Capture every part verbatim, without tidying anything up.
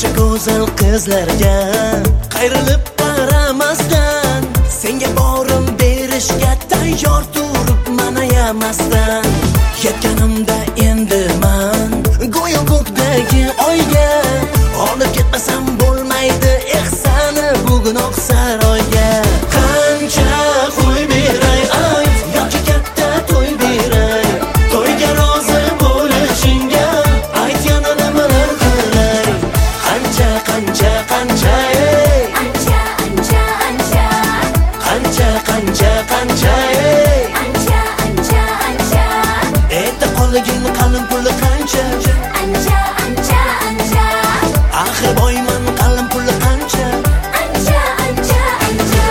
Shuncha go'zal qizlarga qayrilib qaramasdan, senga borim berishga tayyor turibman ayamasdan. Yetganimda endi men go'yo ko'kdagi oyga, olib ketmasam bo'lmaydi ehsani bugun oq saroyga. Qancha qo'y beray ayt, yoki katta to'y beray, to'yga rozi bo'lishingga ayt yana nimalar qilay. Qancha qancha qancha ey, Ancha ancha ancha, qancha qancha qancha ey, ancha ancha ancha, ayta qolgin qalin puli qancha, ancha ancha ancha, axir boyman qalin puli qancha. ancha ancha ancha.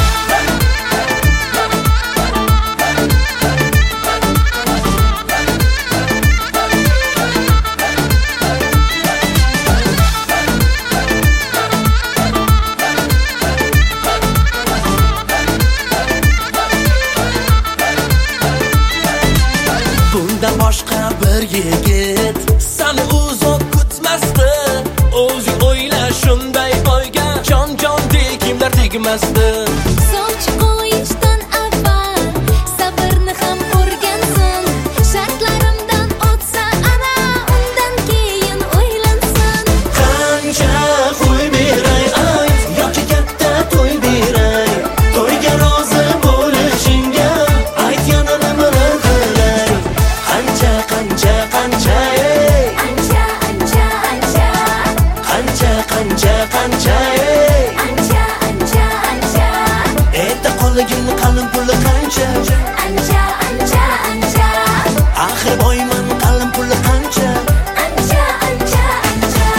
Bunda boshqa bir yigit seni uzoq kutmasdi. O'zing o'yla shunday boyga jon jon kimlar tegmasdi. Sovchi qo'yishdan avval sabrni ham o'rgansin. Shartlarimdan o'tsa ana undan keyin o'ylansin. Qancha qo'y beray ayt, yoki katta to'y beray, to'yga rozi bo'lishingga ayt yana nimalar qilay. Qancha qancha qancha ey, Ancha ancha ancha, qancha qancha qancha ey, ancha ancha ancha, ayta qolgin qalin puli qancha, ancha ancha ancha, axir boyman qalin puli qancha. ancha ancha ancha.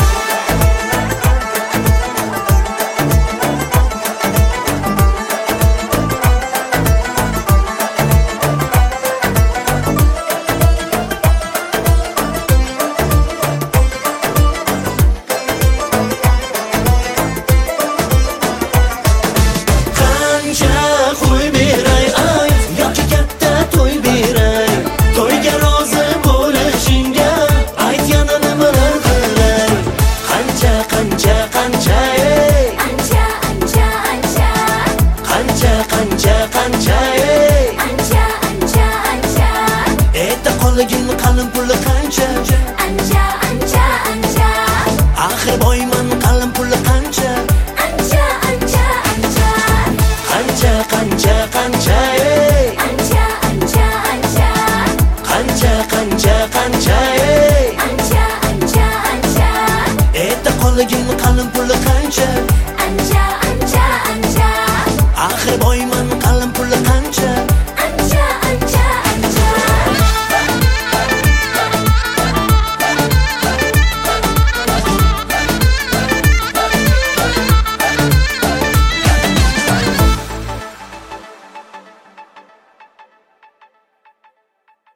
Qancha qo'y beray ayt, yoki katta to'y beray, to'yga rozi bo'lishingga ayt yana nimalar qilay. Qancha qancha qancha ey, Ancha ancha ancha, qancha qancha qancha ey, ancha ancha ancha, ayta qolgin qalin puli qancha, ancha ancha ancha, axir boyman qalin puli qancha. ancha ancha ancha, Qancha qancha qancha ey, ancha ancha ancha, qancha qancha qancha ey, ancha ancha ancha, ayta qolgin qalin puli qancha.